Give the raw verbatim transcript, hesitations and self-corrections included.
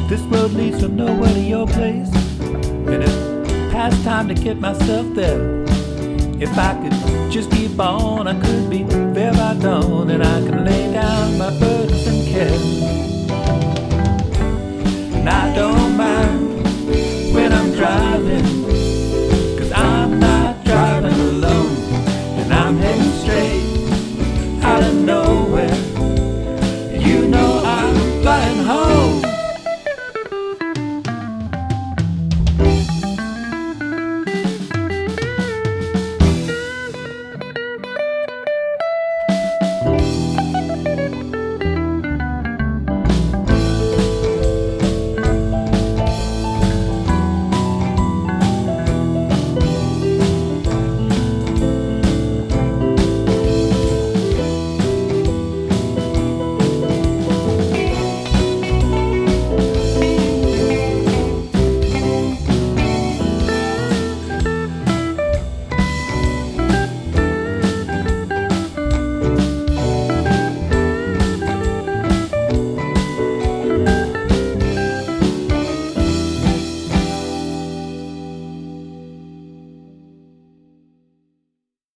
This road leads from nowhere to your place, and it's past time to get myself there. If I could just keep on, I could be there by dawn, and I can lay down my burdens and care.